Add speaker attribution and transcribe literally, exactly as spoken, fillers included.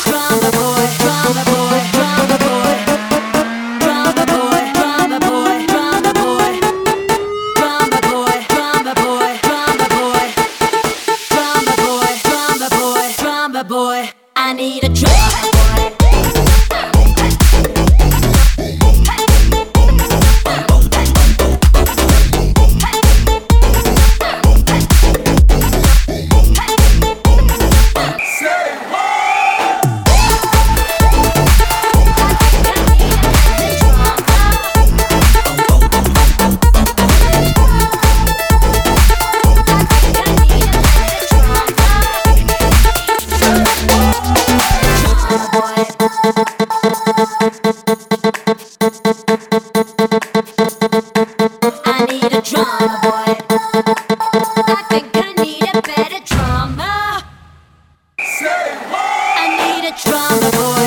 Speaker 1: drama boy, drama boy, drama boy, drama boy, drama boy, drama boy, drama boy, drama boy, drama boy, drama boy, drama boy, drama boy. I need a drama boy. I need a drama boy. I think I need a better drama. Say what? I need a drama boy.